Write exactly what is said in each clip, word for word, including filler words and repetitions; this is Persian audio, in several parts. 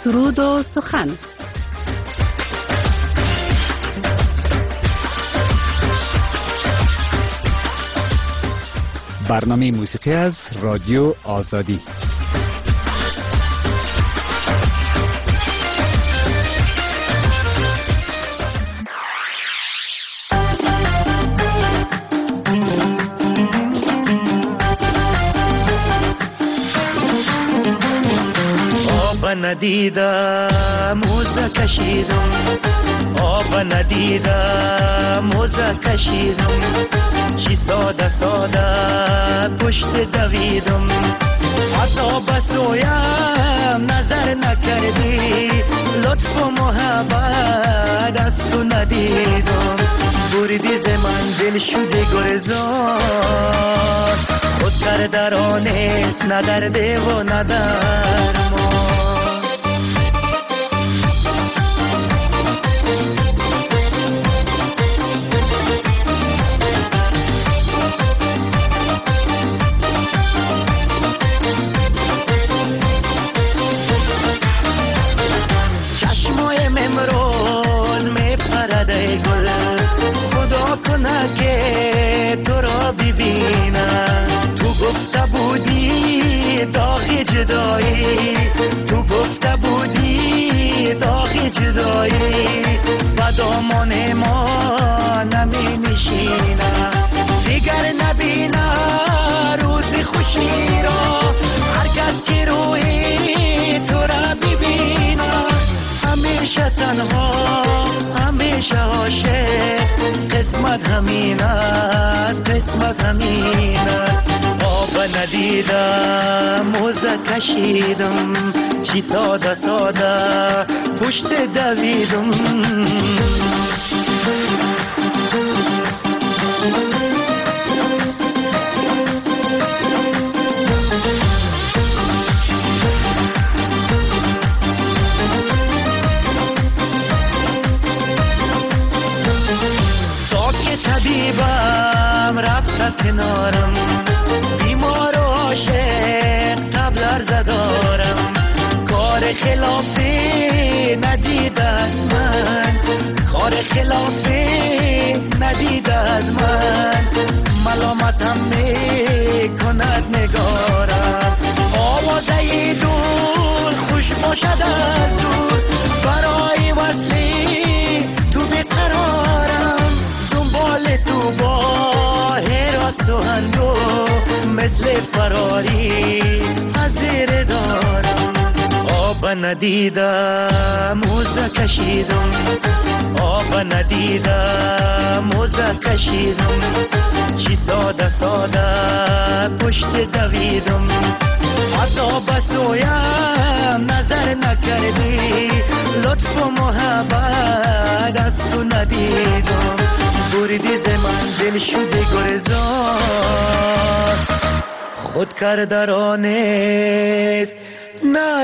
سرود و سخن. برنامه موسیقی از رادیو آزادی. ندیدم موزه کشیدم، آب ندیدم موزه کشیدم، چی ساده ساده پشت دویدم، حتی بسویم نظر نکردی، لطف و محبت از تو ندیدم، بردی ز منزل شدی گرزان، خود کردرانست ندرده و ندرمان. تو گفته بودی داغ جدایی و دامان ما نمی نشینه، دیگر نبینه روز خوشی را، هر کس که روی تو را ببینه، همیشه تنها همیشه عاشق، قسمت همین است قسمت همین است. ندیدم موزه کشیدم، چی ساده ساده پشت دویدم. تا که طبیبم رفت از کنارم، تبلر زدارم، کار خلافی ندید از من، کار خلافی ندید از من، ملامتم میکند نگارم، آوازه دول خوش باشد از دور، برای وصلی تو بیقرارم، دنبال تو با حراس و اندو مثل فراری حضیر دارم. آب ندیدم موزه کشیدم، آب ندیدم موزه کشیدم، چی ساده ساده پشت دویدم، حتی بسویم نظر نکردی، لطف و محبت از تو ندیدم، بردی ز منزل شدی گرزان، خود کردرانست نه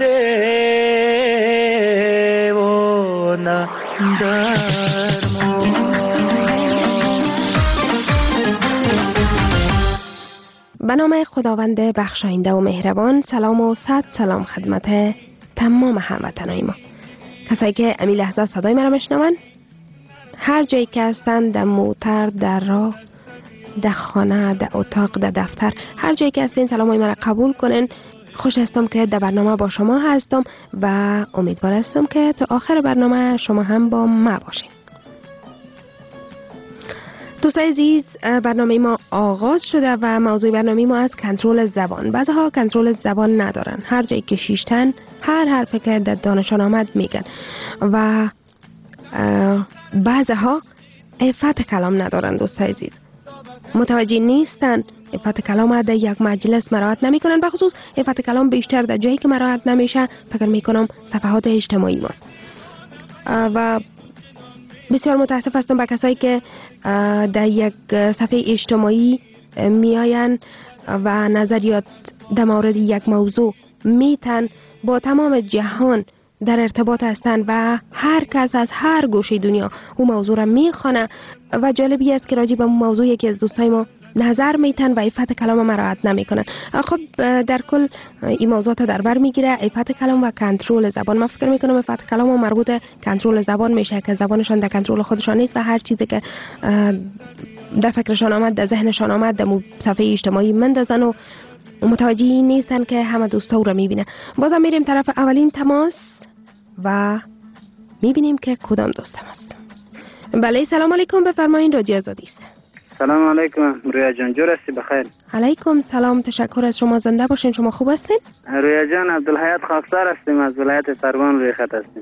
درده و نه درمان. به نام خداوند بخشاینده و مهربان. سلام و صد سلام خدمت تمام هموطنای ما، کسایی که امی لحظه صدای مرا میشنون، هر جایی که هستن، در موتر، در راه، در خانه، در اتاق، در دفتر، هر جایی که هستین سلامای مرا قبول کنین. خوش هستم که در برنامه با شما هستم و امیدوار هستم که تا آخر برنامه شما هم با ما باشین. دوستای عزیز، برنامه ما آغاز شده و موضوع برنامه ما از کنترل زبان. بعضها کنترل زبان ندارن، هر جایی که شیشتن هر حرفی که در دانشان آمد میگن و بعضها عفت کلام ندارن. دوستای عزیز، متوجه نیستن عفت کلام در یک مجلس مراعات نمیکنن، به خصوص عفت کلام بیشتر در جایی که مراعات نمیشه فکر میکنم صفحات اجتماعی ماست و بسیار متاسف هستم به کسایی که در یک صفحه اجتماعی میاین و نظریات در مورد یک موضوع میتن با تمام جهان در ارتباط هستند و هر کس از هر گوشه دنیا اون موضوع را میخوانه و جالبی است که راجع به اون موضوع یکی از دوستای ما نظر میتن و عفت کلام ما رعایت نمیکنن. خب در کل این موضوعات در بر میگیره، عفت کلام و کنترل زبان. من فکر میکنم عفت کلام و مربوط کنترل زبان میشه که زبانشان در کنترل خودشان نیست و هر چیزی که در فکرشان آمد، در ذهنشان آمد، در صفحه اجتماعی مندازن و متوجه نیستن که همه دوستا او را میبینه. بازم میریم طرف اولین تماس و میبینیم که کدام دوستم است. بله سلام علیکم، بفرمایید رادیو آزادی است. سلام علیکم رویا جان، جور هستی بخیر؟ علیکم سلام، تشکر از شما، زنده باشین. شما خوب هستین؟ رویا جان عبدالحیات خاکسار هستیم، از ولایت سروان روی خط هستیم.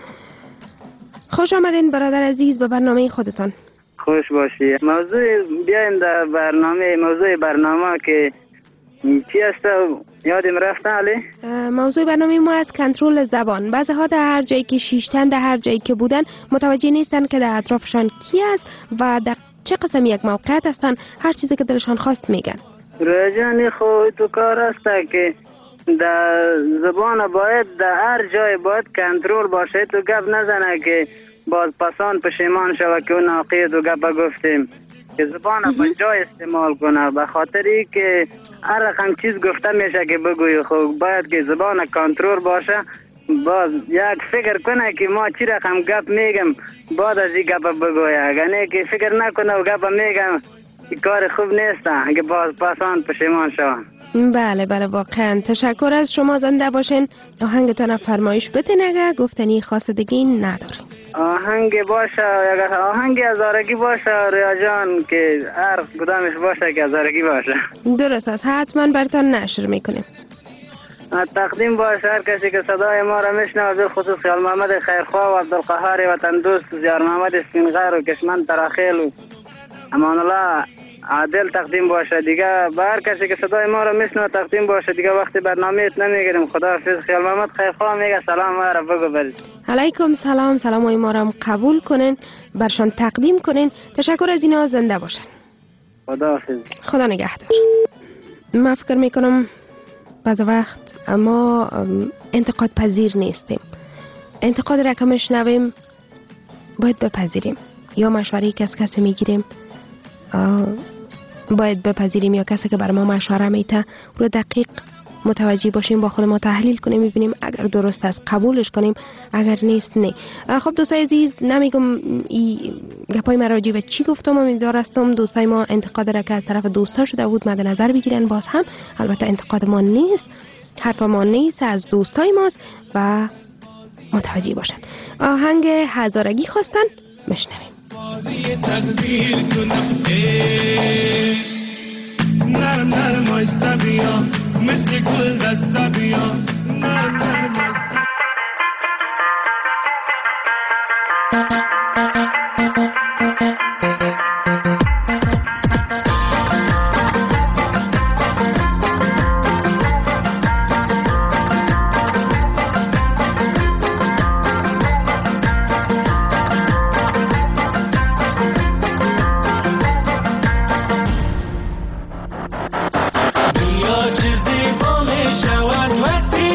خوش آمدین برادر عزیز به برنامه خودتان. خوش باشی. موضوع بیایم در برنامه، موضوع برنامه که چی است یادم رفته علی؟ موضوع برنامه ما از کنترل زبان. بعضی ها در هر جایی که شیشتن، در هر جایی که بودن متوجه نیستن که در اطرافشان کی است و در چه قسم یک موقعیت هستن، هر چیزی که دلشان خواست میگن. رجانی خو تو کار است که در زبان باید در هر جای باید کنترل باشه. تو گپ نزنه که باز پسان پشیمان شود که اون ناقید و گپ گفتیم، که زبان به جای استعمال کنه، به خاطری که هر رقم چیز گفته میشه که بگوی. خب باید که زبان کنترل باشه، باز یک فکر کنه که ما چی رقم گپ میگم بعد از این گپ بگویه. اگر نه که فکر نکنه و گپ میگم کار خوب نیست، اگه باز پسان پشیمان شوم. بله بله واقعا تشکر از شما، زنده باشین. آهنگتان فرمایش بتین اگر گفتنی خاصدگی نداریم. آهنگ باشه، اگر آهنگ هزارگی باشه ریا جان، که هر کدامش باشه که هزارگی باشه. درست است، حتما برتان نشر میکنیم. تقدیم باشه هر کسی که صدای ما را میشنوه، به خصوص خیال محمد خیرخواه و عبدالقهار وطن دوست، زیار محمد سپینغر و کشمن تراخیل و امان الله عادل تقدیم باشه. دیگه به هر کسی که صدای ما را میشنوه تقدیم باشه. دیگه وقتی برنامه ات نمیگیریم. خداحافظ. خیال محمد خیرخواه میگه سلام ما را بگو برید. علیکم سلام، سلام ما را قبول کنین، برشان تقدیم کنین. تشکر از اینا، زنده باشن. خداحافظ. خدا نگهدار. من فکر میکنم بعض وقت ما انتقاد پذیر نیستیم. انتقاد را که میشنویم باید بپذیریم، یا مشوره که از کسی میگیریم باید بپذیریم، یا کسی که بر ما مشوره میته رو دقیق متوجه باشیم، با خود ما تحلیل کنیم، میبینیم اگر درست است قبولش کنیم، اگر نیست نه. خب دوستای عزیز، نمیگم این گپای من راجع به چی گفتم، امیدوارم دوستای ما انتقاد را که از طرف دوستا شده بود مد نظر بگیرن. باز هم البته انتقاد ما نیست، حرف ما نیست، از دوستای ماست و متوجه باشن. آهنگ هزارگی خواستن، مشنویم. نرم نرم آیسته بیا، مثل گل دسته بیا، نرم نرم آیسته. دنیا چه زیبا می شود وقتی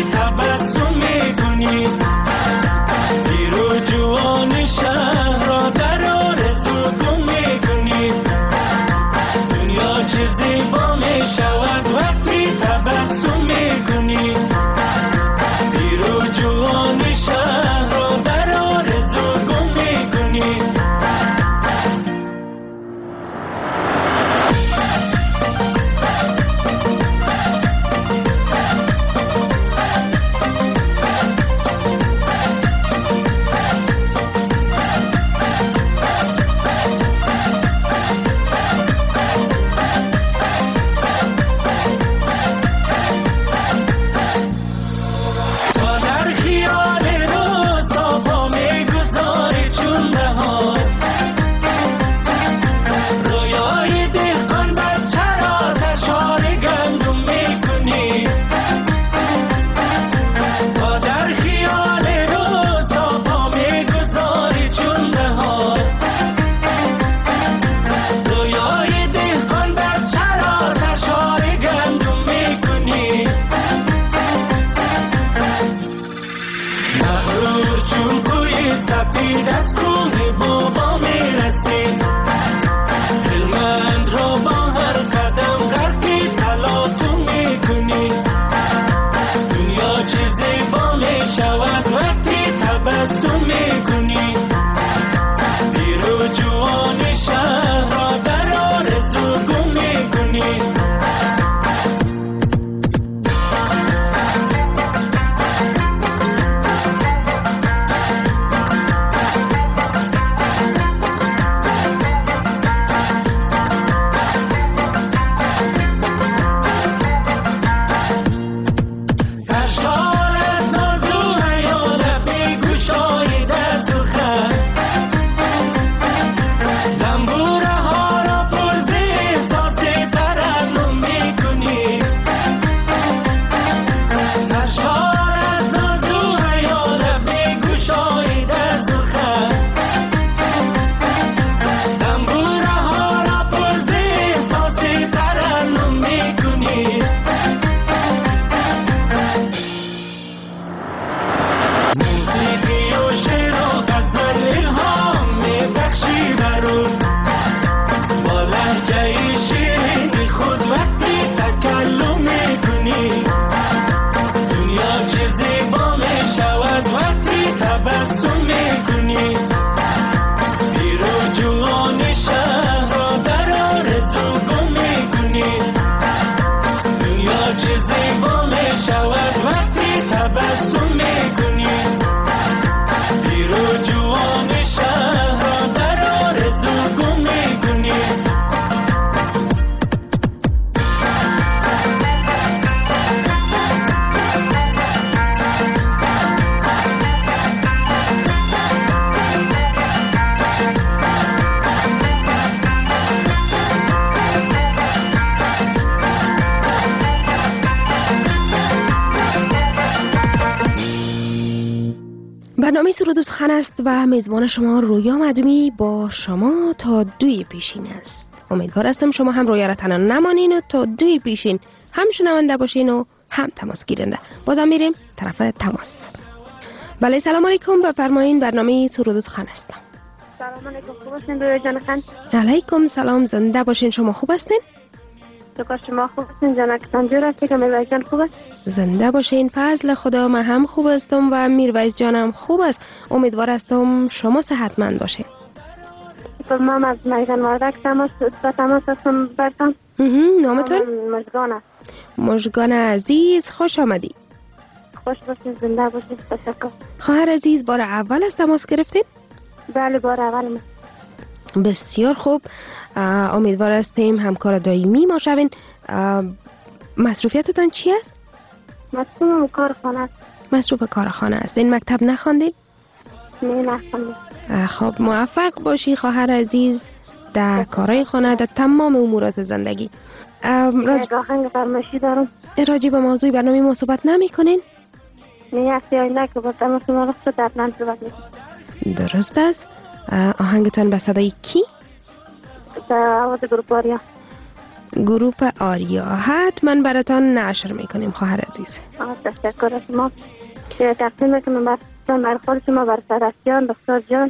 سرود و سخن است و میزبان شما رویا مدومی با شما تا دوی پیشین است. امیدوار هستم شما هم رویا را تنها نمانین و تا دوی پیشین هم شنونده باشین و هم تماس گیرنده. بازم میریم طرف تماس. بله سلام علیکم، بفرمایین، برنامه سرود و سخن است. سلام علیکم، خوب هستین رویا جان خان؟ علیکم سلام، زنده باشین. شما خوب هستین؟ شکر شما خوب هستین جانک سنجور هستی که میرویس جان خوب است؟ زنده باشین، فضل خدا، من هم خوب هستم و میرویس جانم خوب است. امیدوار هستم شما صحتمند باشین. من از میدان وردک تماس با تماس هستم برتان. نامتون؟ مژگان است. مژگان عزیز، خوش آمدی. خوش باشین، زنده باشین. تشکر. خواهر عزیز، بار اول از تماس گرفتید؟ بله بار اول من. بسیار خوب، امیدوار هستیم همکار دائمی ما شوین. مصروفیتتان چی است؟ مصروف کارخانه است. مصروف کارخانه است. این مکتب نخواندید؟ نه نخواندم. خب موفق باشی خواهر عزیز در کارهای خانه، در تمام امورات زندگی. راج... آهنگ فرمایشی دارم. راجع به موضوع برنامه ما صحبت نمی کنین؟ نه هستی آینده که با تماس ما رفت در پلان صحبت میکنیم. درست است. آهنگتان به صدای کی؟ به آواز گروپ آریا. گروپ آریا حتما براتان نشر میکنیم خواهر عزیز. تشکر از شما. تقسیم میکنم بر بر خود شما، بر سرستیان، دکتر جان.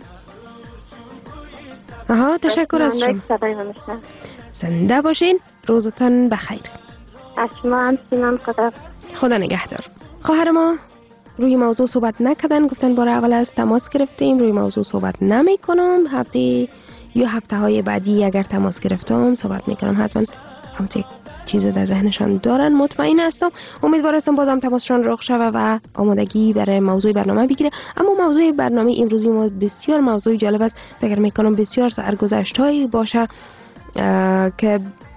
آها تشکر از شما. زنده باشین، روزتان بخیر. از شما هم سینان خدا. خدا نگهدار. خواهر ما روی موضوع صحبت نکردن، گفتن بار اول از تماس گرفتیم، روی موضوع صحبت نمی کنم. هفته یا هفته های بعدی اگر تماس گرفتم صحبت میکنم. حتما هم یک چیز در ذهنشان دارن، مطمئن هستم. امیدوار هستم بازم تماسشان رخ شوه و آمادگی برای موضوع برنامه بگیره. اما موضوع برنامه امروزی ما بسیار موضوع جالب است. فکر میکنم بسیار سرگذشتایی باشه که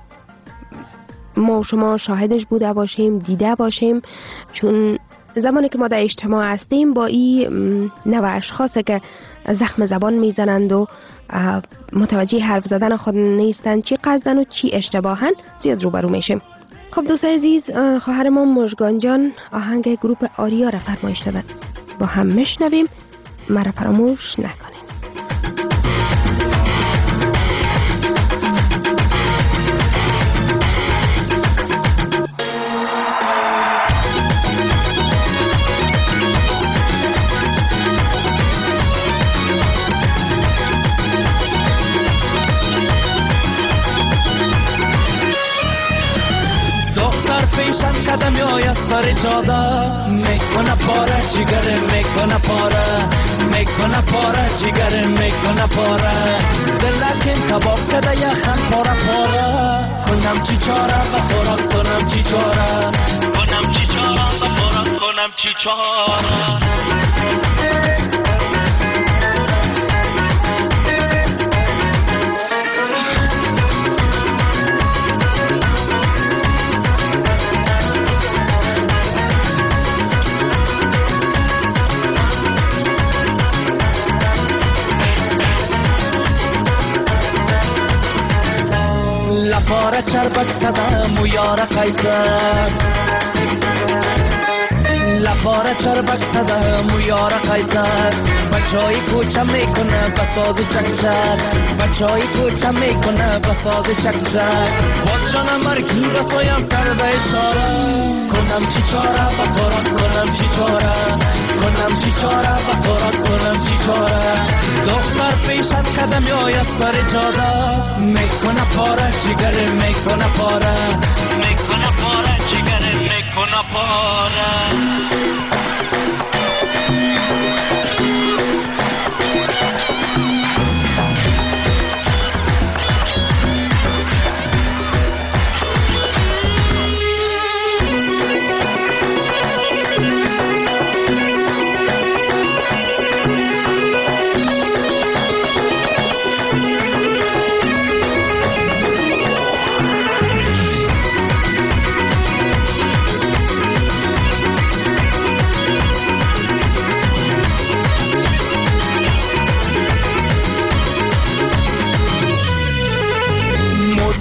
ما شما شاهدش بوده باشیم، دیده باشیم، چون زمانی که ما در اجتماع هستیم با این نوع اشخاصی که زخم زبان میزنند و متوجه حرف زدن خود نیستند، چی قصدن و چی اشتباهن، زیاد روبرو میشیم. خب دوست عزیز، خواهر ما مژگان جان آهنگ گروپ آریا را فرمایش دادن، با هم میشنویم. مرا فراموش نکنید. پیشم قدم میآید سر جاده، میکنه پاره جگره، میکنه پاره، میکنه پاره جگره، میکنه پاره. دلکن کباب کده یخن پاره پاره. کنم چی چاره و تورم کنم چی چاره، کنم چی چاره و تورم کنم چی چاره. لپاره چربک صدم و یاره قیدر، لپاره چربک صدم و یاره قیدر. بچهای کوچه میکنه بساز چک چک، بچهای کوچه میکنه بساز چک چک. باز جانم مرگی رسایم کرده اشاره، کنم چی چاره و تورم کنم چی چاره، کنم چی چاره و تورم کنم چی چاره. دختر پیشم قدم میآید سر جاده، میکنه پاره جگره، میکنه پاره، میکنه پاره جگره، میکنه پاره.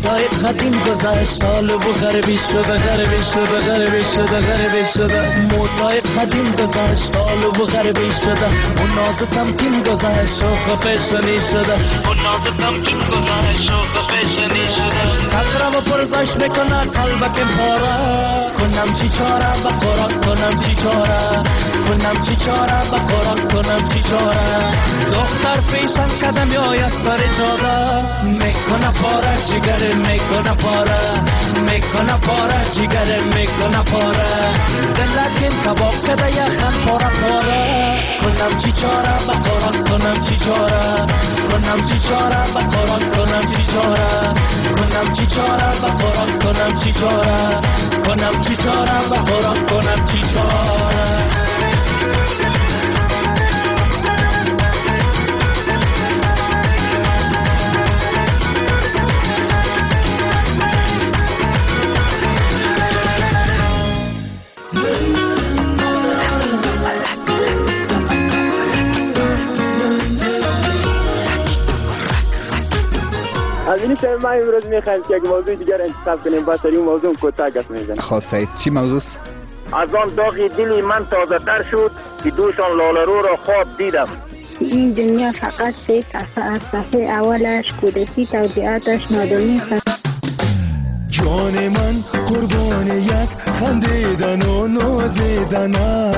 موتای قدیم گذشت حال و غربی شده غربی شده غربی شده غربی شده موتای قدیم گذشت حال و غربی شده اون ناز تمکین گذشت شوخ فشنی شده اون ناز تمکین گذشت شوخ فشنی شده قدرم پرزش میکنه قلبکم پاره کنم چی چاره با قرآن کنم چی چاره کنم چی چاره با قرآن کنم چی چاره دختر پیشم قدم یا سر جاده میکنه پاره جگره میکنه پاره میکنه پاره جگره میکنه پاره دلکن کباب کده یخن پاره پاره کنم چی چاره با قرآن کنم چی چاره کنم چی چاره با قرآن کنم چی چاره کنم چی چاره با قرآن کنم چی چاره کنم چی چاره با قرآن کنم چی چاره از این که ما امروز میخوایم که یک موضوع دیگر انتخاب کنیم با سری موضوع کوتاه گپ میزنیم. خب سعید چی موضوع است؟ از آن داغی دلی من تازه تر شد که دوشان لالرو را خواب دیدم. این دنیا فقط سه صفحه از صفحه اولش کودکی توضیحاتش نادونی است. جان من قربان یک خندیدن و نازیدن.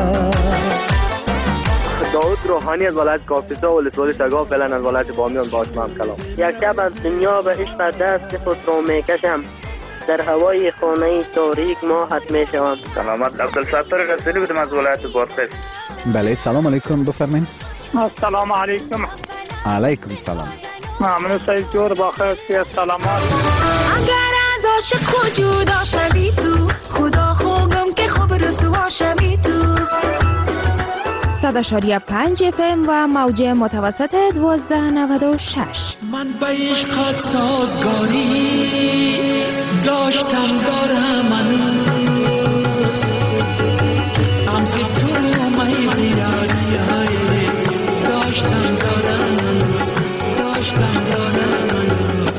داود روحانی از ولایت کاپیسا و ولسوالی شگاه فعلا از ولایت بامیان با شما کلام. یک شب از دنیا به عشق دست خود را میکشم، در هوای خانه تاریک ماهت میشوم. سلامت عبدالستار رسولی بودم از ولایت بادغیس. بله سلام علیکم بفرمایید. السلام علیکم. علیکم سلام. ممنون سعید جور بخیر سلامات. اگر از عاشق جدا شوی تو خدا خوگم که خوب رسوا شوی تو. صد اشاریه پنج اف ام و موج متوسط دوازده نود و شش. من به عشقت سازگاری داشتم دارم هنوز امزی تو می بیاری داشتم دارم هنوز داشتم دارم هنوز.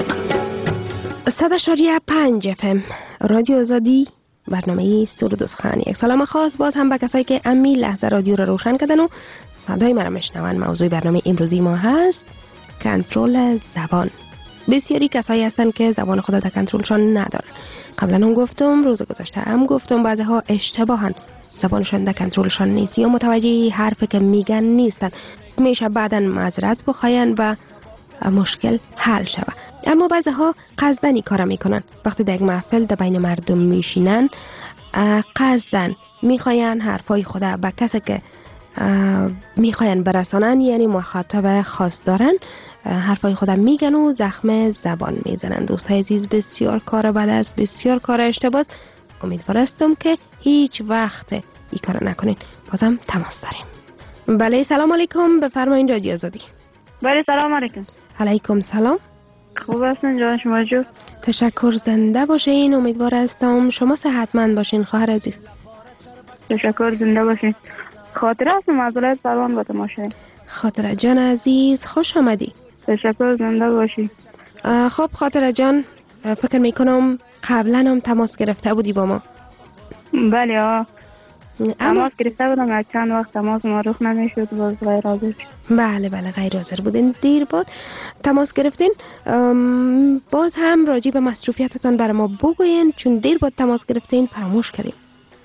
صد اشاریه پنج اف ام رادیو آزادی، برنامه سرود و سخن. یک سلام خاص باز هم به کسایی که امی لحظه رادیو رو روشن کردن و صدای من رو میشنون. موضوع برنامه امروزی ما هست کنترل زبان. بسیاری کسایی هستن که زبان خود در کنترلشان ندارن. قبلا هم گفتم، روز گذشته هم گفتم، بعضی ها اشتباهن زبانشان در کنترلشان نیست یا متوجه حرفی که میگن نیستن. میشه بعداً معذرت بخواین و مشکل حل شود. اما بعضی ها قصدن این کارا میکنن. وقتی در یک محفل در بین مردم میشینن قصدن میخواین حرفای خود به کسی که میخواین برسانن، یعنی مخاطب خاص دارن، حرفای خود میگن و زخم زبان میزنن. دوستای عزیز، بسیار کار بد است، بسیار کار اشتباه. امیدوارم که هیچ وقت این کارا نکنین. بازم تماس داریم. بله سلام علیکم، بفرمایید رادیو آزادی. بله سلام علیکم. علیکم سلام. خوب هستین جان شما جو؟ تشکر، زنده باشین. امیدوار هستم شما صحتمند باشین خواهر عزیز. تشکر، زنده باشین. خاطره هستم از ولایت سروان با تماشای. خاطره جان عزیز خوش آمدی. تشکر، زنده باشین. خب خاطره جان، فکر میکنم قبلا هم تماس گرفته بودی با ما. بله ها تماس گرفته بودم، یک چند وقت تماس ما رخ نمیشد، باز غیر حاضر. بله بله غیر حاضر بودین، دیر بود تماس گرفتین. باز هم راجع به مصروفیتتان برای ما بگوین، چون دیر بود تماس گرفتین فراموش کردیم.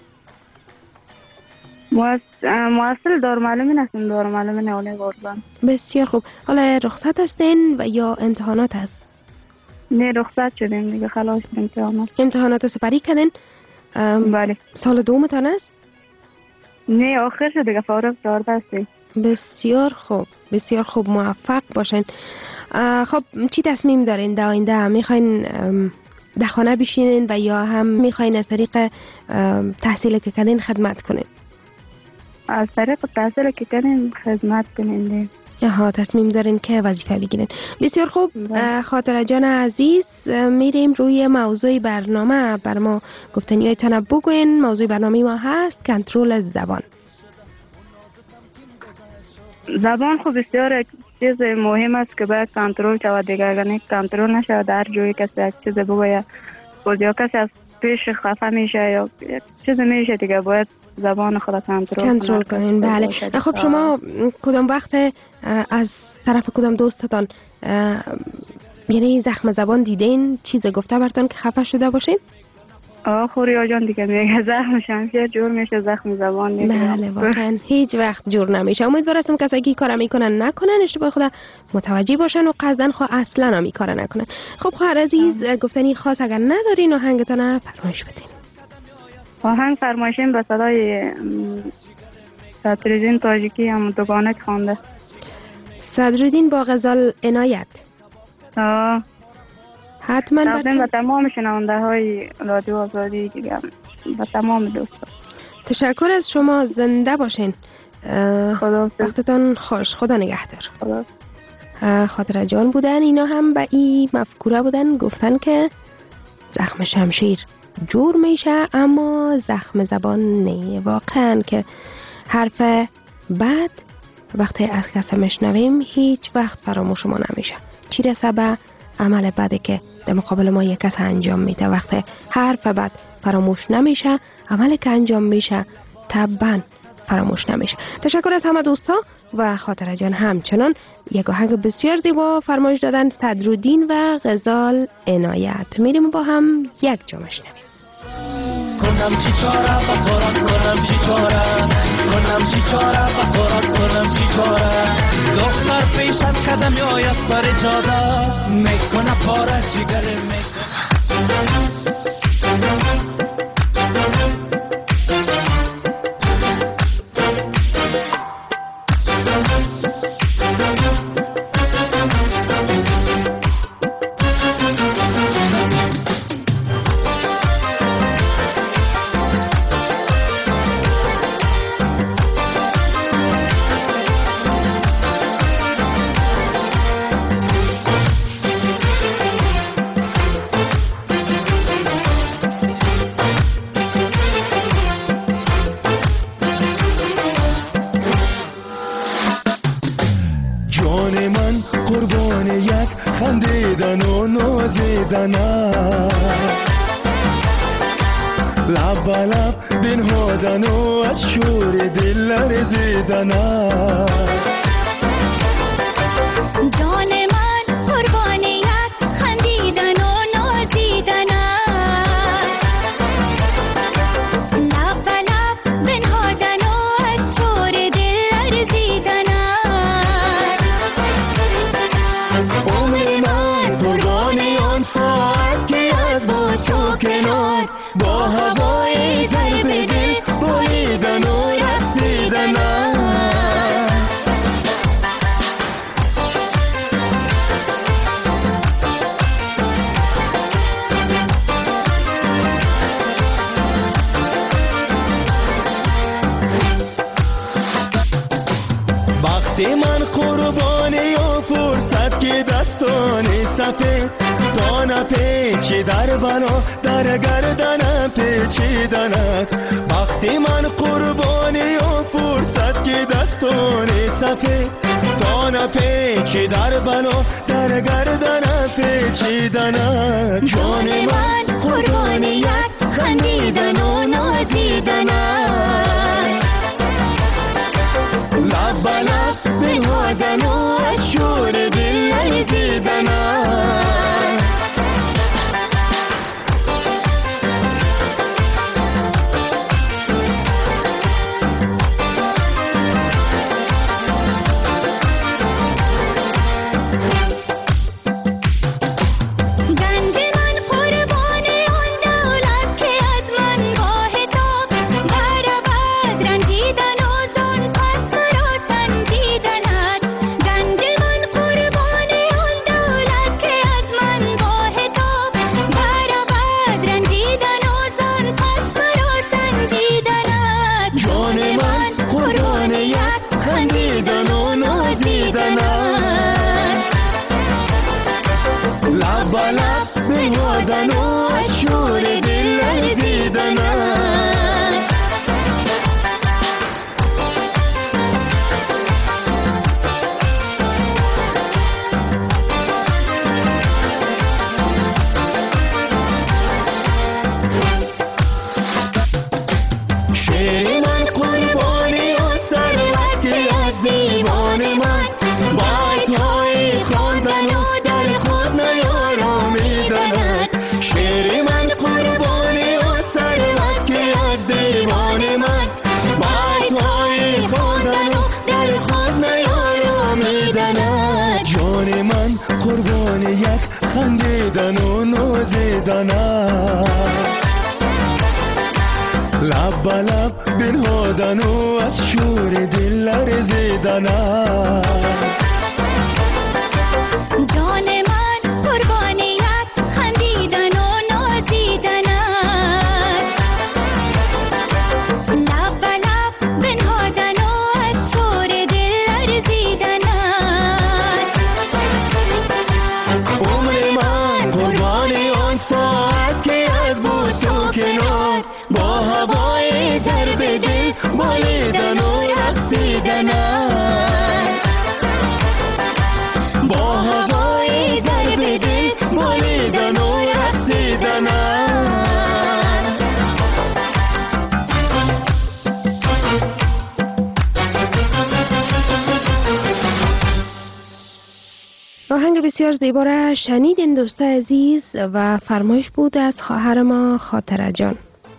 مواصل دارالمعلمین هستیم، دارالمعلمین اولیه گرگان. بسیار خوب. حالا رخصت هستین و یا امتحانات هست؟ نه رخصت شدیم دیگه، خلاص امتحانات. امتحانات سپری کردین؟ بله. سال دومتان است؟ نه آخر شد دیگه، فارغ چهارده هستیم. بسیار خوب، بسیار خوب، موفق باشین. خب چی تصمیم دارین در آینده؟ میخواین در خانه بشینین و یا هم میخواین از طریق تحصیل که کردین خدمت کنین؟ از طریق تحصیل که کردین خدمت کنین. آها، تصمیم دارین که وظیفه بگیرین. بسیار خوب. خاطره جان عزیز، میریم روی موضوع برنامه. بر ما گفتنیایتان بگوین. موضوع برنامه ما هست کنترل زبان. زبان خب بسیار چیز مهم است که باید کنترل شود دیگه. اگر کنترل نشود در جایی کسی یک چیز بگوید باز یا کسی از پیش خفه میشه یا چیز میشه دیگه، باید زبان خود کنترل کنترل کنین. بله. خب شما کدام وقت از طرف کدام دوستتان یعنی زخم زبان دیدین، چیز گفته براتون که خفه شده باشین؟ آه خوریا جان دیگه میگه زخم شمشیر جور میشه، زخم زبان میشه. بله واقعا هیچ وقت جور نمیشه. امیدوار هستم کسایی که کار میکنن نکنن، اشتباه خدا متوجه باشن و قصدن خو اصلا هم کار نکنن. خب خواهر عزیز گفتنی خاص اگر ندارین آهنگتون فرمایش بدین. آهنگ فرمایشین به صدای صدرالدین تاجیکی هم دوگانه خوانده. صدرالدین با غزال عنایت. آه حتما براتون به تمام شنونده های رادیو آزادی دیگه، به تمام دوستان تشکر از شما. زنده باشین. خدا وقتتان خوش. خدا نگهدار. خدا. خاطره جان بودن، اینا هم به این مفکوره بودن، گفتن که زخم شمشیر جور میشه اما زخم زبان نه. واقعا که حرف بد وقتی از کسی میشنویم هیچ وقت فراموش ما نمیشه، چی رسه به عمل بده که در مقابل ما یک کس انجام میده. وقتی حرف بد فراموش نمیشه، عمل که انجام میشه طبعا فراموش نمیشه. تشکر از همه دوستا و خاطره جان همچنان یک آهنگ بسیار زیبا فرمایش دادن، صدرالدین و غزال عنایت. میریم با هم یک جا بشنویم. کنم چی چاره با قرآن کنم چی چاره کنم چی چاره با قرآن کنم چی چاره دختر پیشم قدم میآید سر جاده میکنه پاره جگر میکنه. بنهادنم، لب به لب بنهادن و از شور دل لرزیدنم. جان من قربانیت خندیدن و نازیدنت، لب به لب بنهادن و از شور دل لرزیدنت. عمر من قربانی آن ساعت که از بود تو کنار، با هوای ضرب دل بالیدن و رقصیدنت، با هوای ضرب دل بالیدن و رقصیدنت. آهنگ بسیار زیبا را شنیدین دوستای عزیز و فرمایش بود از خواهر ما خاطره جان.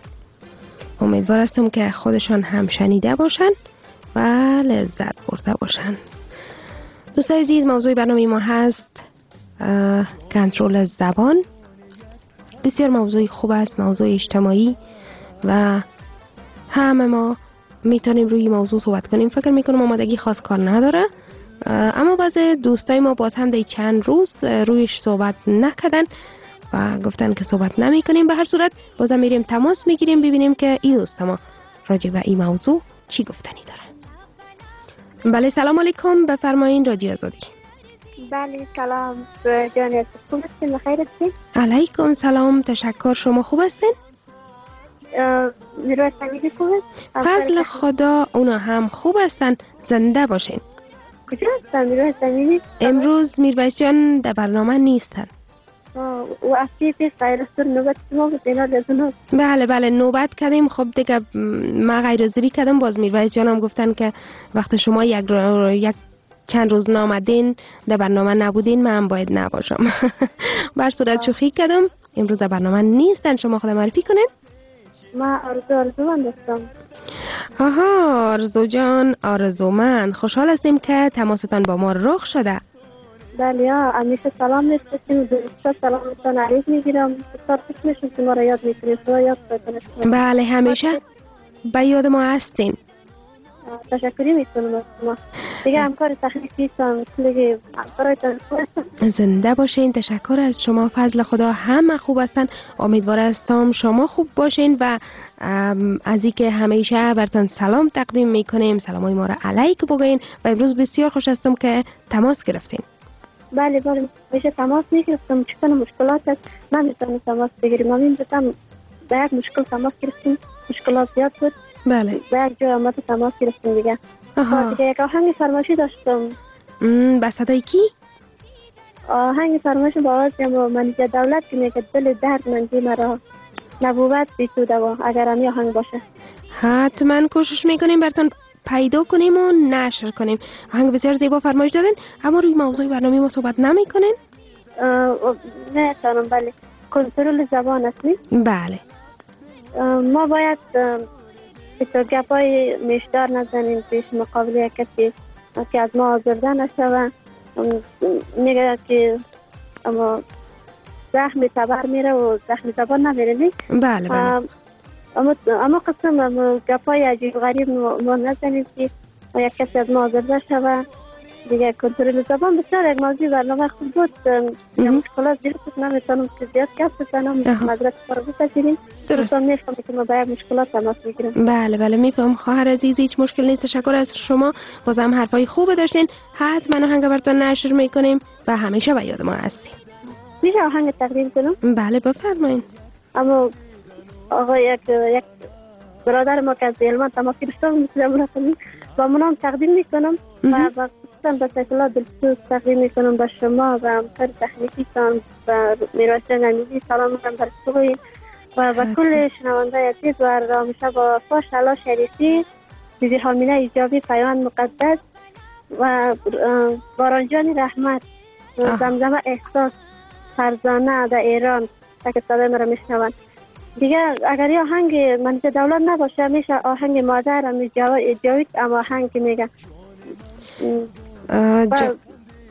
امیدوار هستم که خودشان هم شنیده باشن و لذت برده باشن. دوستای عزیز، موضوع برنامه ما هست کنترل زبان. بسیار موضوع خوب است، موضوع اجتماعی و همه ما میتونیم روی موضوع صحبت کنیم. فکر میکنم آمادگی خاص کار نداره، اما بعض دوستای ما باز هم دی چند روز رویش صحبت نکردن و گفتن که صحبت نمی کنیم. به هر صورت بازم میریم تماس میگیریم ببینیم که این دوست ما راجع به این موضوع چی گفتنی داره. بله سلام علیکم، بفرمایین رادیو آزادی. بله سلام جان، خوب هستین؟ بخیر هستین؟ علیکم سلام، تشکر. شما خوب هستین؟ میرویس امیدی خوب است؟ فضل خدا اونا هم خوب هستن، زنده باشین. کجا هستن میرویس امیدی؟ امروز میرویس جان در برنامه نیستن. و افتی پیش غیر از نوبت شما بود اینا لازم. بله بله نوبت کردیم. خب دیگه ما غیر حاضری کردم، باز میرویس جان هم گفتن که وقت شما یک رو... یک چند روز نامدین در برنامه نبودین، من باید نباشم. بر صورت شوخی کردم. امروز در برنامه نیستن. شما خود معرفی کنین. ما آرزو آرزومند هستم. آها آرزو جان، آرزومند. خوشحال هستیم که تماستان با ما رخ شده. بله ها، همیشه سلام میفرستیم، دوستا سلامتان علیک میگیرم. بسیار خوش میشم که ما را یاد میکنید. تو یاد کنید. بله همیشه به یاد ما هستین. تشکری میکنم از شما. دیگه همکار تخلیقی تان دیگه برایتان زنده باشین. تشکر از شما. فضل خدا همه خوب هستن. امیدوار هستم شما خوب باشین و از اینکه همیشه براتون سلام تقدیم میکنیم. سلامای ما را علیک بگین و امروز بسیار خوش هستم که تماس گرفتین. بله بله میشه تماس میگرفتم. چون مشکلات هست نمیتونم تماس بگیریم. من میتونم به یک مشکل تماس گرفتیم، مشکلات زیاد بود. بله به یک جای آمد تماس گرفتیم دیگه. آها دیگه یک آهنگ فرمایشی داشتم. به صدای کی؟ آهنگ فرمایش با آواز منیجه دولت که میگه دل درد مندی مرا نبوت بیتوده و اگر همی آهنگ باشه حتما کوشش میکنیم براتون پیدا کنیم و نشر کنیم. آهنگ بسیار زیبا فرمایش دادن، اما روی موضوع برنامه ما صحبت نمی کنین؟ نه تانم. بله کنترل زبان هستی؟ بله ما باید تو گپای میشدار نزنیم پیش مقابل کسی که از ما آزرده نشوه. میگه که اما زخم تبر میره و زخم زبان نمیره نی؟ بله بله اما اما قسم اما گپای عجیب غریب ما نزنیم که یک کسی از ما آزرده شوه. دیگه کنترل زبان بسیار یک موضوع برنامه خوب بود. یا مشکلات زیاد بود، نمیتونم که زیاد گپ بزنم، مدرک کار بپذیریم. درست میفهمم که ما باید مشکلات تماس بگیریم. بله بله میفهم خواهر عزیز، هیچ مشکل نیست. تشکر از شما، بازم حرفای خوب داشتین. حتما آهنگ براتون نشر میکنیم و همیشه به یاد ما هستیم. میشه آهنگ تقدیم کنم؟ بله بفرمایید. اما آقا یک یک برادر ما که از علمان تماس گرفته بود با منام تقدیم میکنم و با خصوصا به سیفالله دلسوز تقدیم میکنم به شما و همکار تخنیکی تان و میرویس امیدی سلام میکنم بر توی و به کل شنونده عزیز و رامیشه با فاش علا شریفی بیبی حامینه ایجابی پیوند مقدس و بارانجان رحمت زمزمه احساس فرزانه در ایران که صدای مرا میشنوند. دیگه اگر یه آهنگ منیجه دولت نباشه میشه آهنگ مادر هم جاوید اما آهنگ میگه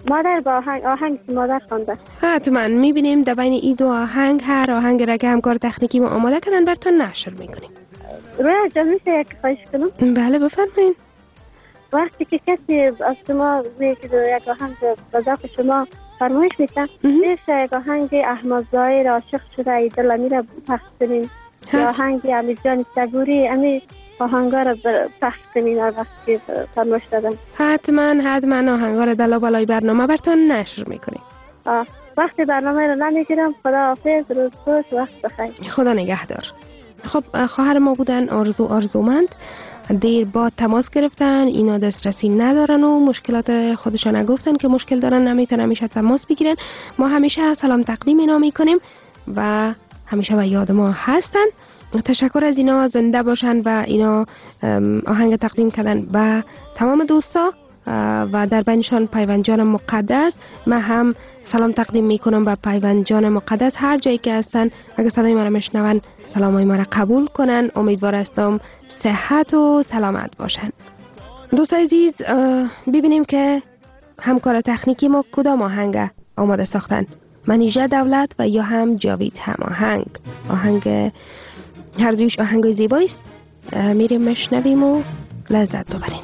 مادر با آهنگ آهنگ که مادر خونده. حتما میبینیم در بین این دو آهنگ هر آهنگ را که همکار تکنیکی ما آماده کردن براتون نشر میکنیم. رویا جان میشه یک خواهش کنم؟ بله بفرمایید. وقتی که کسی از شما میگه یک آهنگ به ذوق شما فرمایش میکنه، میشه یک آهنگ احمد ظاهر عاشق شده ای دل میره پخش کنیم یا آهنگ امیر جان صبوری امی آهنگا رو پخش کنیم هر وقت که فرمایش دادن. حتما حتما آهنگا رو در بالای برنامه براتون نشر میکنیم. وقتی برنامه رو نمیگیرم. خدا حافظ، روز خوش، وقت بخیر. خدا نگهدار. خب خواهر ما بودن آرزو آرزومند، دیر بعد تماس گرفتن، اینا دسترسی ندارن و مشکلات خودشان نگفتن که مشکل دارن، نمیتونن همیشه تماس بگیرن. ما همیشه سلام تقدیم اینا میکنیم و همیشه به یاد ما هستن. تشکر از اینا، زنده باشن و اینا آهنگ تقدیم کردن به تمام دوستا و در بینشان پیوند جان مقدس. من هم سلام تقدیم میکنم به پیوند جان مقدس هر جایی که هستن. اگه صدای ما را میشنون سلامای ما را قبول کنن. امیدوار هستم صحت و سلامت باشن. دوست عزیز ببینیم که همکار تکنیکی ما کدام آهنگ آماده ساختن، منیژه دولت و یا هم جاوید هماهنگ. آهنگ هر دویش آهنگ زیبایی است. میریم مشنویم و لذت ببریم.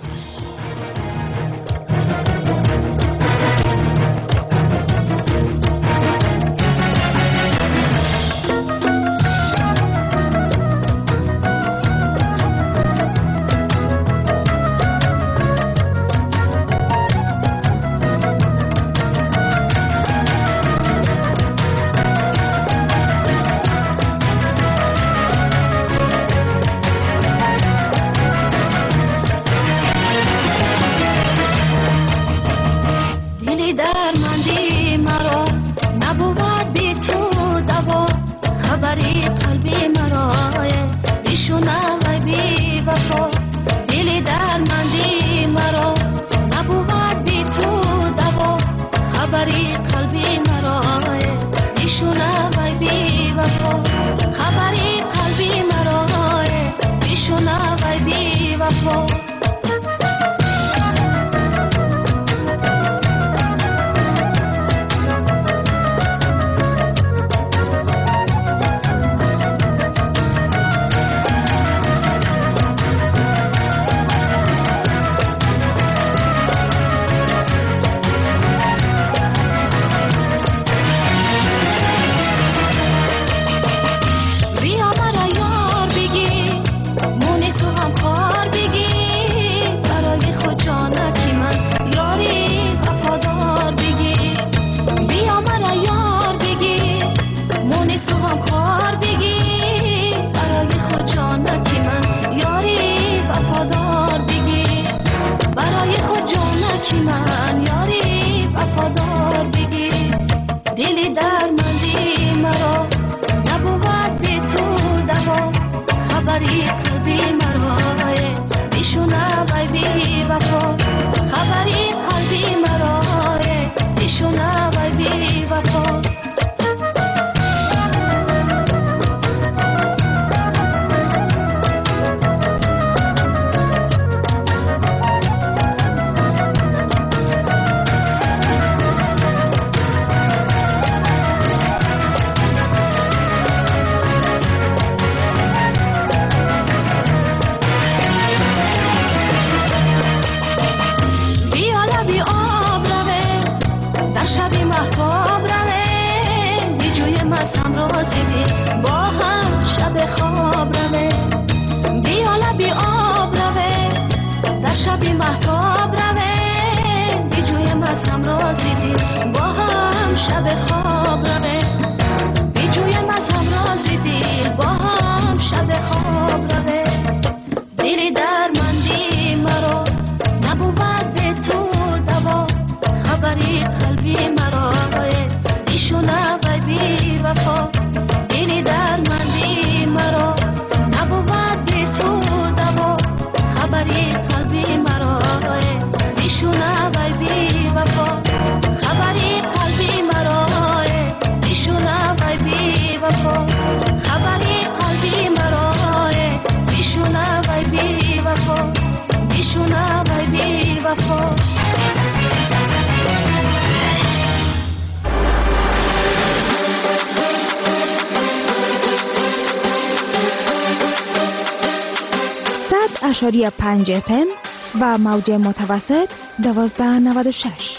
اشاری پنج اف ام و موج متوسط دوازده نود و شش.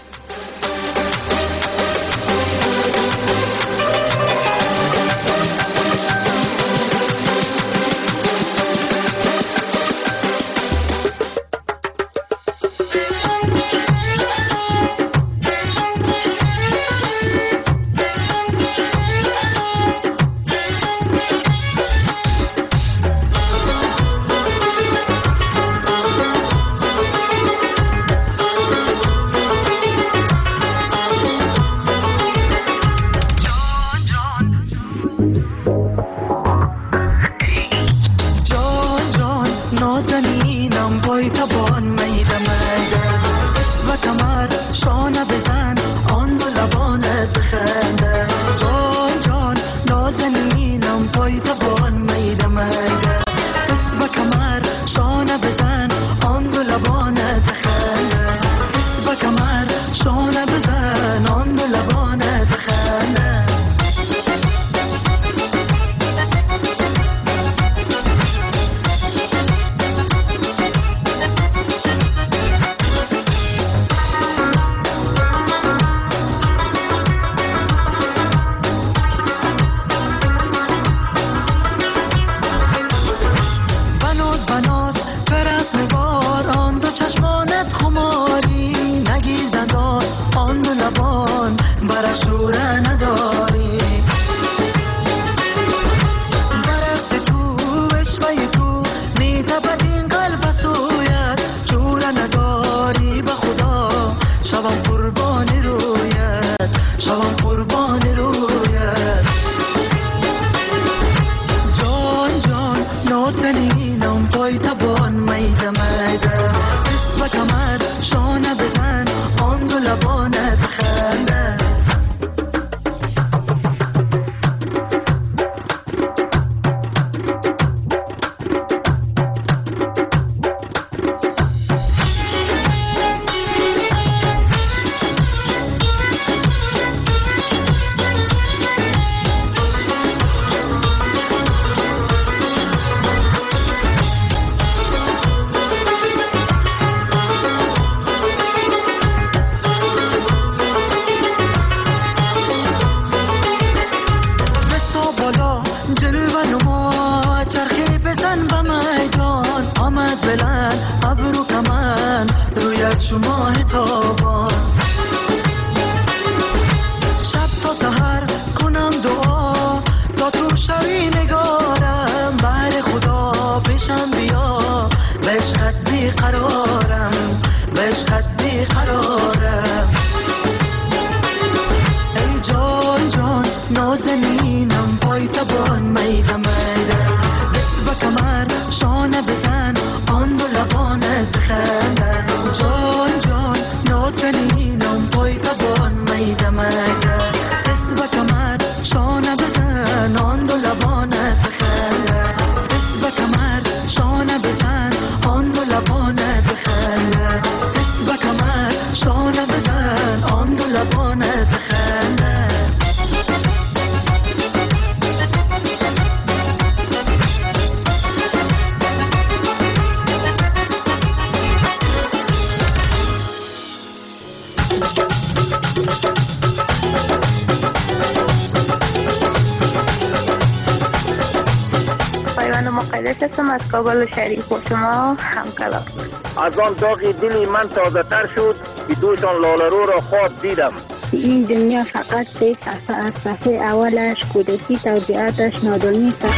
از کابل شریف و شما همکلام. از آن داغ دلی من تازه تر شد که دوشان لالرو را خواب دیدم. این دنیا فقط سه صفحه از صفحه اولش کودکی توضیحاتش نادانی است.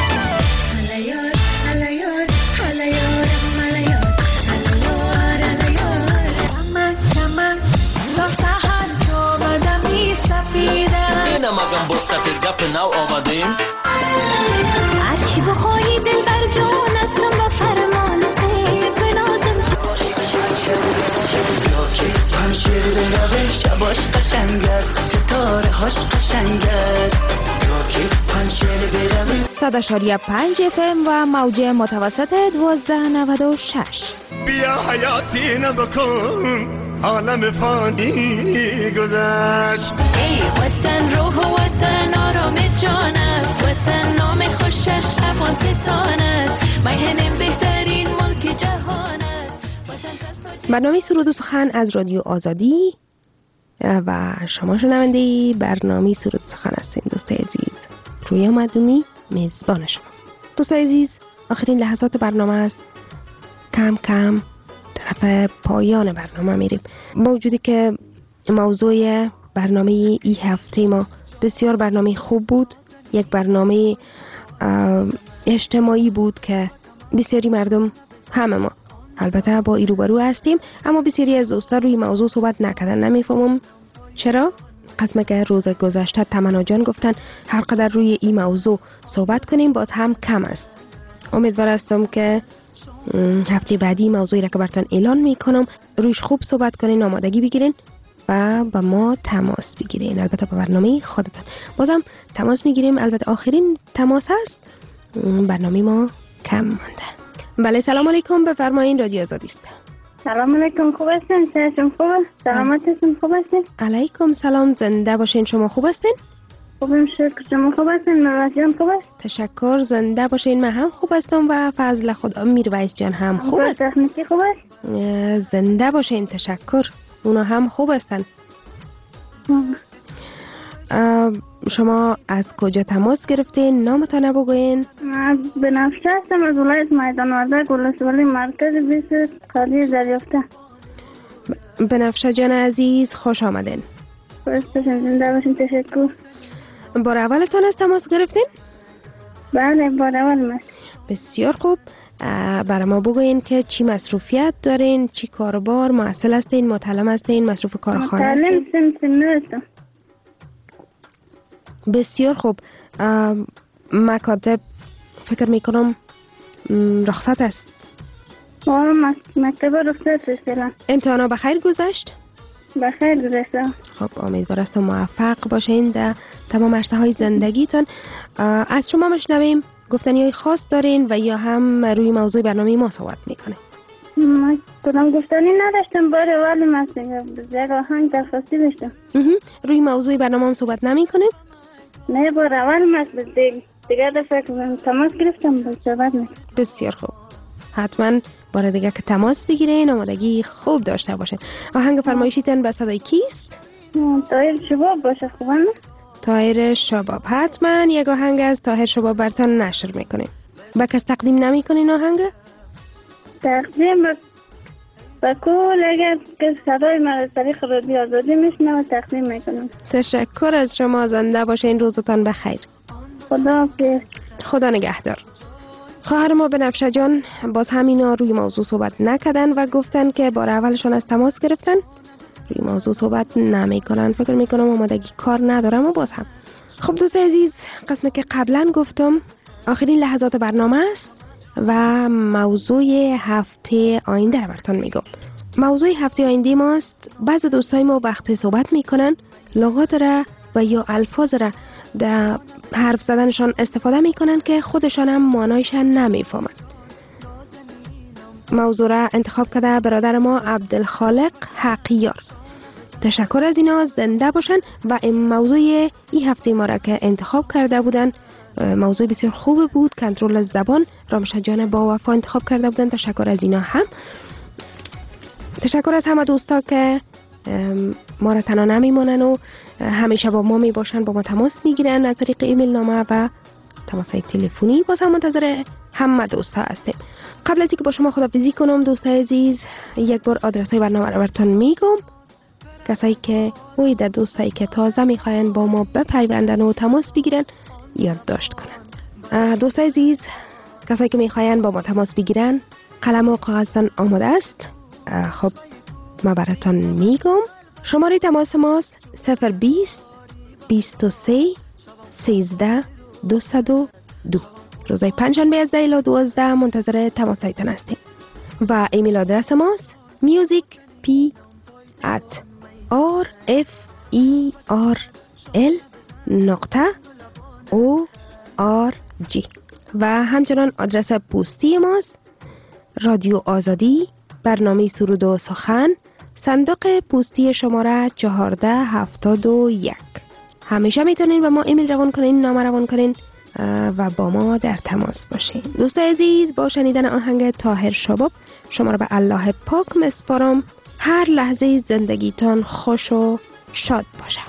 هلیار هلیار هلیار هلیار هلیار هلیار چمن چمن تا سحر آمدم می سفیدم. اینم اگم بسکت گپ نو آمدیم. هرچی بخواهی دل بر جان استم و فرمان سیر بنازم. شیر بنوه شباش قشنگ است، ستاره هاش قشنگ است. صد اشاری پنج اف ام و موج متوسط دوازده نود و شش. بیا حیاتی نبکن عالم فانی گذشت. ای وطن روح و وطن آرام جانم، وطن نام خوشش افغانستان است. میهن بهترین ملک جهان. برنامه سرود و سخن از رادیو آزادی و شما شنونده برنامه سرود و سخن هستین. دوستای عزیز، رویا مدومی میزبان شما. دوستای عزیز، آخرین لحظات برنامه است. کم کم طرف پایان برنامه میریم. با وجودی که موضوع برنامه ای هفته ما بسیار برنامه خوب بود، یک برنامه اجتماعی بود که بسیاری مردم، همه ما البته با ای روبرو هستیم، اما بسیاری از دوستان روی موضوع صحبت نکردن. نمیفهمم چرا. قسمه که روز گذشته تمنا جان گفتن هر قدر روی این موضوع صحبت کنیم باز هم کم است. امیدوار هستم که هفته بعدی موضوعی را که براتون اعلان میکنم رویش خوب صحبت کنین، آمادگی بگیرین و با ما تماس بگیرین. البته با برنامه خودتان بازم تماس میگیریم. البته آخرین تماس هست، برنامه ما کم مانده. بله، سلام علیکم، بفرمایین، رادیو آزادی است. سلام علیکم، خوب هستین؟ صحتتون خوبه؟ سلامتتون خوب هستین؟ علیکم سلام، زنده باشین. شما خوب هستین؟ خوبم شکر. شما خوب هستین؟ محمد جان خوب است؟ تشکر، زنده باشین. من هم خوب هستم و فضل خدا. میرویس جان هم خوب است؟ تکنیکی خوب است؟ زنده باشین. تشکر، اونا هم خوب هستن. شما از کجا تماس گرفتین؟ نامتان بگوین. من بنفشه هستم، از ولایت میدان وردک، ولسوالی مرکز بیست خالی دریافته. بنفشه جان عزیز، خوش آمدین. خوش باشین، زنده باشین. تشکر. بار اولتان از تماس گرفتین؟ بله، بار اول من. بسیار خوب. برای ما بگوین که چی مصروفیت دارین، چی کاربار، معسل هستین، متعلم هستین، مصروف کارخانه هستین؟ متعلم سن سن هستم. بسیار خوب. مکاتب فکر میکنم رخصت است. آه، مکتب رخصت است. امتحانا بخیر گذشت؟ بخیر گذشت. خب، امیدوار هستم موفق باشین در تمام عرصه های زندگیتان. از شما مشنویم گفتنی های خاص دارین و یا هم روی موضوع برنامه ما صحبت میکنه؟ من کدام گفتنی نداشتم، بار اولی مثلا یک آهنگ درخواستی داشتم. روی موضوع برنامه هم صحبت نمی کنیم؟ نه، بار اول مثلا دیگر دفعه تماس گرفتم با صحبت نکنم. بسیار خوب، حتما بار دیگه که تماس بگیرین آمادگی خوب داشته باشین. آهنگ فرمایشیتن به صدای کیست؟ طاهر شباب باشه. خوبه نه؟ طاهر شباب. حتما یک آهنگ از طاهر شباب براتون نشر میکنیم. با کس تقدیم نمیکنین آهنگ؟ تقدیم با با کل اگر که صدای من از طریق رادیو آزادی میشنم تقدیم میکنم. تشکر از شما، زنده باشین، روزتان بخیر. خدا حافظ. خدا نگهدار. خواهر ما بنفشه جان باز همینا روی موضوع صحبت نکردن و گفتن که بار اولشان از تماس گرفتن روی موضوع صحبت نمیکنن. فکر میکنم آمادگی کار ندارم و باز هم. خب دوست عزیز، قسمی که قبلا گفتم آخرین لحظات برنامه است و موضوع هفته آینده رو براتون میگم. موضوع هفته آینده ماست. بعض دوستای ما وقتی صحبت میکنن لغات را و یا الفاظ را در حرف زدنشان استفاده میکنن که خودشان هم معنایشان نمیفهمن. موضوع را انتخاب کرده برادر ما عبدالخالق حقیار. تشکر از اینا، زنده باشن. و این موضوع این هفته ما را که انتخاب کرده بودن موضوع بسیار خوب بود. کنترل زبان، رامشه جان با وفا انتخاب کرده بودن. تشکر از اینا هم. تشکر از همه دوستا که ما را تنها نمیمونن و همیشه با ما می باشن، با ما تماس میگیرن از طریق ایمیل نامه و تماس های تلفنی. باز هم منتظر همه دوستا هستیم. قبل از اینکه با شما خداحافظی کنم دوستای عزیز، یک بار آدرس های برنامه رو براتون میگم. کسایی که وید دوستایی که تازه میخواین با ما بپیوندن و تماس بگیرن یادداشت کنن. دوستای عزیز، کسایی که میخواین با ما تماس بگیرن قلم و کاغذتان آماده است؟ خب ما براتون میگم. شماره تماس ماست صفر بیست بیست و سه سیزده دویست و دو. روزای پنجشنبه از ده الی دوازده منتظر تماسایتان هستیم. و ایمیل آدرس ماست میوزیک پی ات آر اف ای آر ال نقطه او آر جی. و همچنان آدرس پستی ماست رادیو آزادی، برنامه سرود و سخن، صندوق پستی شماره چهارده هفتاد و یک. همیشه میتونین به ما ایمیل روان کنین، نامه روان کنین و با ما در تماس باشین. دوست عزیز، با شنیدن آهنگ طاهر شباب شما را به الله پاک مسپارم. هر لحظه زندگیتان خوش و شاد باشه.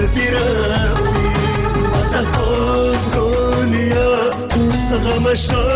Shine.